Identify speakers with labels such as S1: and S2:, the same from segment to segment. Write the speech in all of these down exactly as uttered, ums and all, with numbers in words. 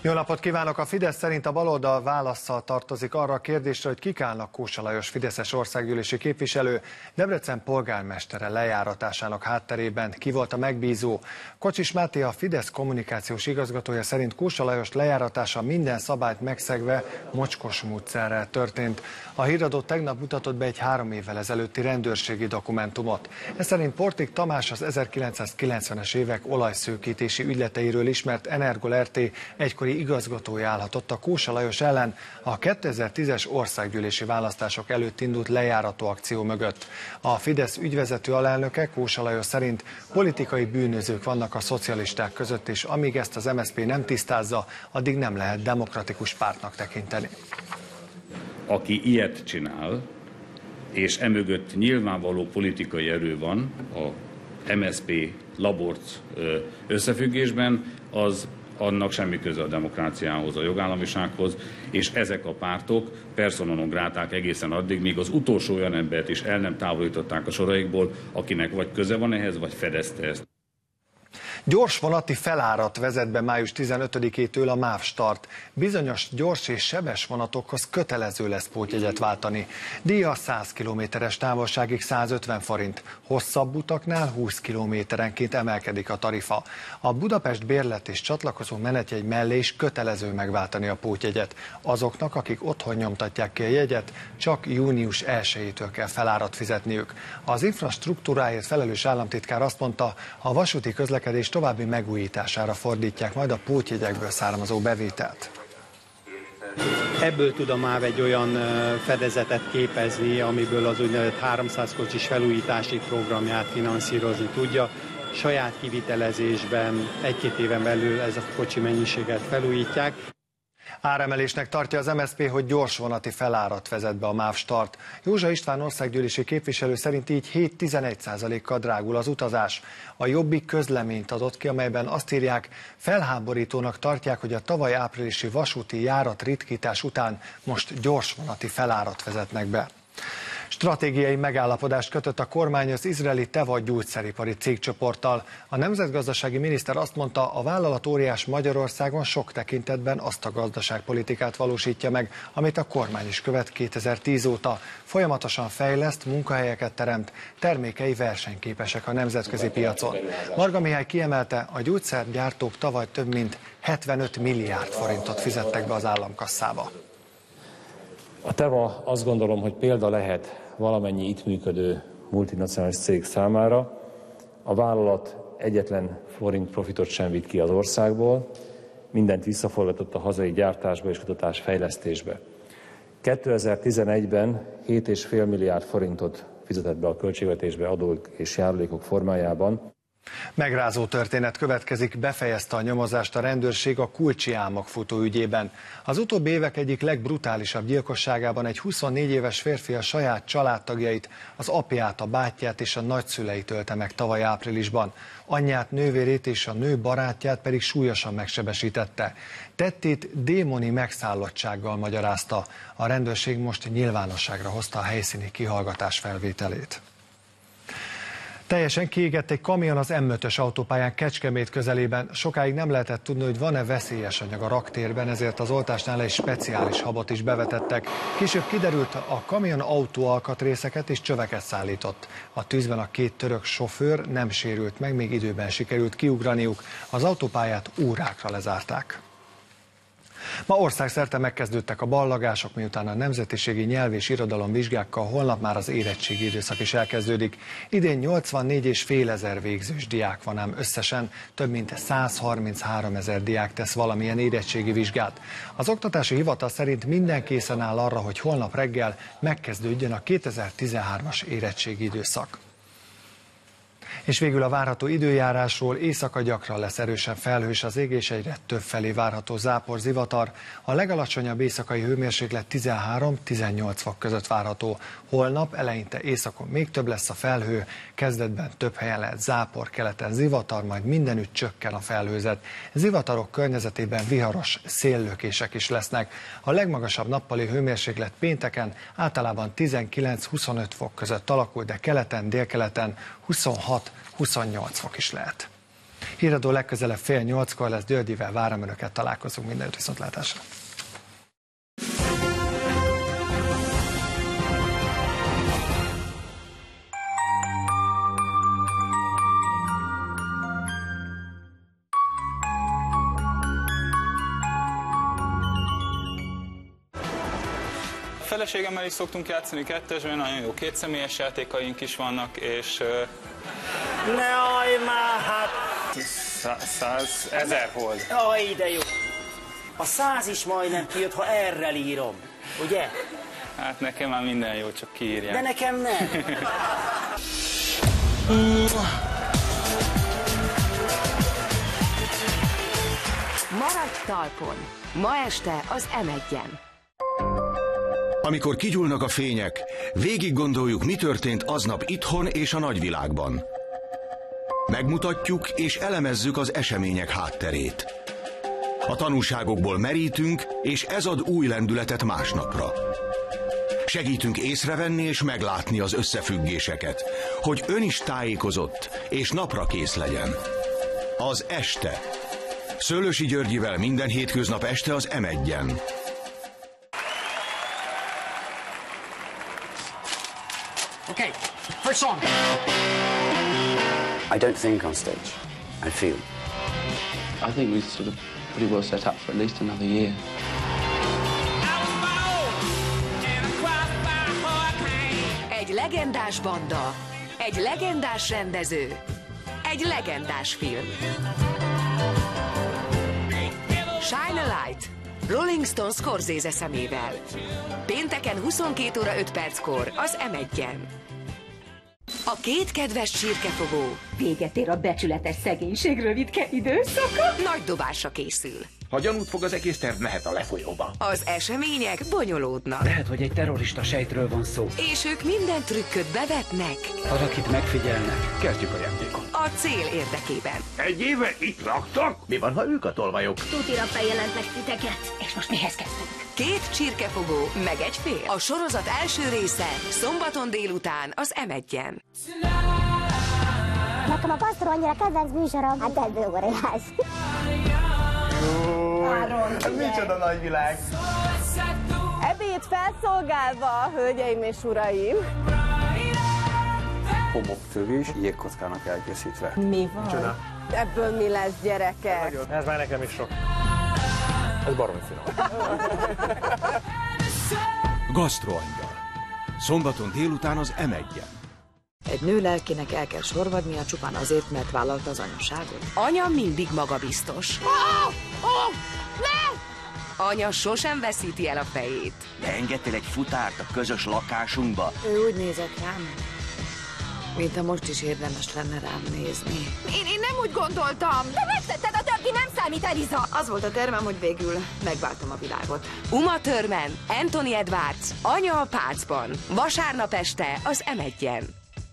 S1: Jó napot kívánok! A Fidesz szerint a baloldal válasszal tartozik arra a kérdésre, hogy kik állnak Kósa Lajos fideszes országgyűlési képviselő Debrecen polgármestere lejáratásának hátterében, ki volt a megbízó. Kocsis Máté, a Fidesz kommunikációs igazgatója szerint Kósa Lajos lejáratása minden szabályt megszegve mocskos módszerrel történt. A híradó tegnap mutatott be egy három évvel ezelőtti rendőrségi dokumentumot. Ez szerint Portik Tamás, az ezerkilencszázkilencvenes évek olajszőkítési ügyleteiről ismert Energol er té egykori igazgatója állhatott a Kósa Lajos ellen a kétezer-tízes országgyűlési választások előtt indult lejárató akció mögött. A Fidesz ügyvezető alelnöke Kósa Lajos szerint politikai bűnözők vannak a szocialisták között, és amíg ezt az em es zé pé nem tisztázza, addig nem lehet demokratikus pártnak tekinteni.
S2: Aki ilyet csinál, és emögött nyilvánvaló politikai erő van a em es zé pé laborc összefüggésben, az annak semmi köze a demokráciához, a jogállamisághoz, és ezek a pártok persona non gráták egészen addig, míg az utolsó olyan embert is el nem távolították a soraikból, akinek vagy köze van ehhez, vagy fedezte ezt.
S1: Gyors vonati felárat vezet be május tizenötödikétől a MÁV Start. Bizonyos gyors és sebes vonatokhoz kötelező lesz pótjegyet váltani. Díja száz kilométeres távolságig százötven forint. Hosszabb utaknál húsz kilométerenként emelkedik a tarifa. A Budapest bérlet és csatlakozó menetjegy mellé is kötelező megváltani a pótjegyet. Azoknak, akik otthon nyomtatják ki a jegyet, csak június elsejétől kell felárat fizetniük. Az infrastruktúráért felelős államtitkár azt mondta, a vasúti közlekedés további megújítására fordítják majd a pótjegyekből származó bevételt.
S3: Ebből tud a MÁV egy olyan fedezetet képezni, amiből az úgynevezett háromszáz kocsis felújítási programját finanszírozni tudja. Saját kivitelezésben egy-két éven belül ez a kocsi mennyiséget felújítják.
S1: Áremelésnek tartja az em es zé pé, hogy gyors vonati felárat vezet be a MÁV Start. Józsa István országgyűlési képviselő szerint így hét-tizenegy százalékkal drágul az utazás. A Jobbik közleményt adott ki, amelyben azt írják, felháborítónak tartják, hogy a tavaly áprilisi vasúti járat ritkítás után most gyors vonati felárat vezetnek be. Stratégiai megállapodást kötött a kormány az izraeli Teva gyógyszeripari cégcsoporttal. A nemzetgazdasági miniszter azt mondta, a vállalat óriás Magyarországon sok tekintetben azt a gazdaságpolitikát valósítja meg, amit a kormány is követ kétezer-tíz óta. Folyamatosan fejleszt, munkahelyeket teremt, termékei versenyképesek a nemzetközi piacon. Marga Mihály kiemelte, a gyógyszergyártók tavaly több mint hetvenöt milliárd forintot fizettek be az államkasszába.
S4: A Teva azt gondolom, hogy példa lehet valamennyi itt működő multinacionális cég számára. A vállalat egyetlen forint profitot sem vitt ki az országból, mindent visszaforgatott a hazai gyártásba és kutatás fejlesztésbe. kétezer-tizenegyben hét egész öt milliárd forintot fizetett be a költségvetésbe adók és járulékok formájában.
S1: Megrázó történet következik, befejezte a nyomozást a rendőrség a Kulcsi álmokfutó ügyében. Az utóbbi évek egyik legbrutálisabb gyilkosságában egy huszonnégy éves férfi a saját családtagjait, az apját, a bátyját és a nagyszüleit ölte meg tavaly áprilisban. Anyját, nővérét és a nő barátját pedig súlyosan megsebesítette. Tettét démoni megszállottsággal magyarázta. A rendőrség most nyilvánosságra hozta a helyszíni kihallgatás felvételét. Teljesen kiégett egy kamion az em ötös autópályán Kecskemét közelében. Sokáig nem lehetett tudni, hogy van-e veszélyes anyag a raktérben, ezért az oltásnál egy speciális habot is bevetettek. Később kiderült, a kamion autóalkatrészeket és csöveket szállított. A tűzben a két török sofőr nem sérült meg, még időben sikerült kiugraniuk. Az autópályát órákra lezárták. Ma országszerte megkezdődtek a ballagások, miután a nemzetiségi nyelv és irodalom vizsgákkal holnap már az érettségi időszak is elkezdődik. Idén nyolcvannégy és fél ezer végzős diák van, ám összesen több mint százharminchárom ezer diák tesz valamilyen érettségi vizsgát. Az oktatási hivatal szerint minden készen áll arra, hogy holnap reggel megkezdődjön a kétezer-tizenhármas érettségi időszak. És végül a várható időjárásról: éjszaka gyakran lesz erősen felhős az ég, és egyre több felé várható zápor, zivatar. A legalacsonyabb éjszakai hőmérséklet tizenhárom-tizennyolc fok között várható. Holnap eleinte éjszakon még több lesz a felhő, kezdetben több helyen lehet zápor, keleten zivatar, majd mindenütt csökken a felhőzet. Zivatarok környezetében viharos széllökések is lesznek. A legmagasabb nappali hőmérséklet pénteken általában tizenkilenc-huszonöt fok között alakul, de keleten, délkeleten huszonhat-huszonnyolc fok is lehet. Híradó legközelebb fél nyolckor lesz, Györgyivel várom önöket, találkozunk, mindenütt viszontlátásra.
S5: A feleségemmel is szoktunk játszani kettesben, nagyon jó kétszemélyes játékaink is vannak, és...
S6: Ne állj már, hát...
S5: Száz, ezer hold.
S6: Aj, de jó. A száz is majdnem kijött, ha errel írom, ugye?
S5: Hát nekem már minden jó, csak kiírják.
S6: De nekem nem.
S7: Maradj talpon! Ma este az em egyen.
S8: Amikor kigyúlnak a fények, végig gondoljuk, mi történt aznap itthon és a nagyvilágban. Megmutatjuk és elemezzük az események hátterét. A tanúságokból merítünk, és ez ad új lendületet másnapra. Segítünk észrevenni és meglátni az összefüggéseket, hogy ön is tájékozott és napra kész legyen. Az este. Szőlősi Györgyivel minden hétköznap este az em egyen.
S6: Okay, first song.
S9: I don't think on stage. I feel.
S10: I think we're sort of pretty well set up for at least another year.
S7: Egy legendás banda, egy legendás rendező, egy legendás film. Shine a Light, Rolling Stone Scorsese szemével. Pénteken huszonkét óra öt perckor az em egyen. A két kedves csirkefogó.
S11: Véget ér a becsületes szegénység rövidke időszaka.
S7: Nagy dobásra készül.
S12: Ha gyanút fog az egész terv, mehet a lefolyóba.
S7: Az események bonyolódnak.
S6: Lehet, hogy egy terrorista sejtről van szó.
S7: És ők minden trükköt bevetnek.
S6: Valakit megfigyelnek.
S12: Kezdjük a játékot.
S7: A cél érdekében.
S12: Egy éve itt laktak? Mi van, ha ők a tolvajok?
S11: Tutira feljelentek titeket, és most mihez kezdünk?
S7: Két csirkefogó, meg egy fél. A sorozat első része szombaton délután az em egyen.
S13: Nekem a Pasztor annyira kedvenc műsorom, hát ebből óriás.
S14: Ez micsoda nagyvilág!
S15: Ebéd felszolgálva, hölgyeim és uraim!
S16: Homoktövés, jégkockának elkészítve.
S15: Mi van? Micsoda? Ebből mi lesz, gyerekek?
S14: Ez már nekem is sok. Ez baromi finom.
S8: Gasztroangyal. Szombaton délután az em egyen.
S17: Egy nő lelkének el kell sorvadnia csupán azért, mert vállalta az anyaságot.
S7: Anya mindig magabiztos.
S15: Oh! Oh! Ne!
S7: Anya sosem veszíti el a fejét.
S18: De engedtél egy futárt a közös lakásunkba?
S17: Ő úgy nézett rám, mint ha most is érdemes lenne rám nézni.
S15: Én, én nem úgy gondoltam.
S11: De megtetted, a többi nem számít, Eliza.
S17: Az volt a tervem, hogy végül megváltom a világot.
S7: Uma Thurman, Anthony Edwards, Anya a pácban. Vasárnap este az em egyen.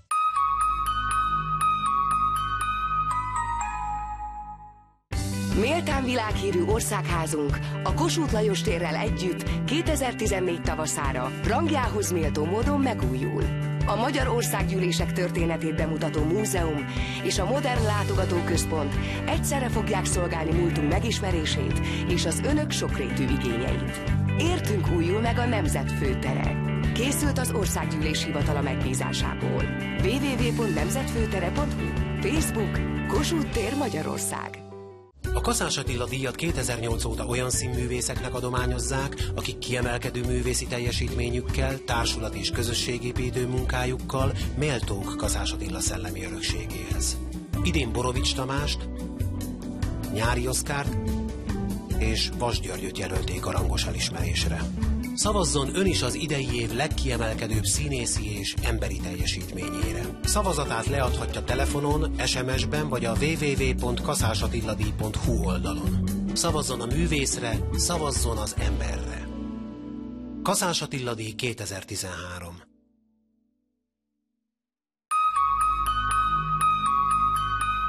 S7: Méltán világhírű országházunk a Kossuth Lajos térrel együtt kétezer-tizennégy tavaszára rangjához méltó módon megújul. A Magyar Országgyűlések történetét bemutató múzeum és a Modern Látogatóközpont egyszerre fogják szolgálni múltunk megismerését és az önök sokrétű igényeit. Értünk újul meg a Nemzet főtere. Készült az Országgyűlés hivatala megbízásából. double-u double-u double-u pont nemzetfőtere pont hu Facebook Kossuth tér Magyarország.
S19: A Kaszás Attila díjat kétezer-nyolc óta olyan színművészeknek adományozzák, akik kiemelkedő művészi teljesítményükkel, társulat- és közösségépítő munkájukkal méltók Kaszás Attila szellemi örökségéhez. Idén Borovics Tamást, Nyári Oszkárt és Vas Györgyöt jelölték a rangos elismerésre. Szavazzon ön is az idei év legkiemelkedőbb színészi és emberi teljesítményére. Szavazatát leadhatja telefonon, es em es-ben vagy a double-u double-u double-u pont kaszásattiladi pont hu oldalon. Szavazzon a művészre, szavazzon az emberre. Kaszás Attila díj kétezer-tizenhárom.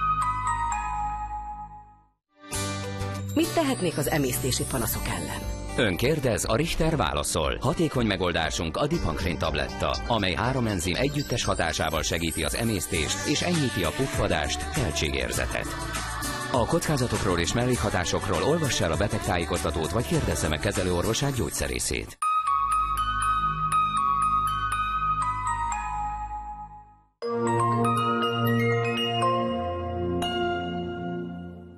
S7: Mit tehetnék az emésztési panaszok ellen?
S20: Ön kérdez, a Richter válaszol. Hatékony megoldásunk a Dipankrin tabletta, amely három enzim együttes hatásával segíti az emésztést és enyhíti a puffadást, feltségérzetet. A kockázatokról és mellékhatásokról olvassa el a betegtájékoztatót, vagy kérdezze meg kezelőorvosát, gyógyszerészét.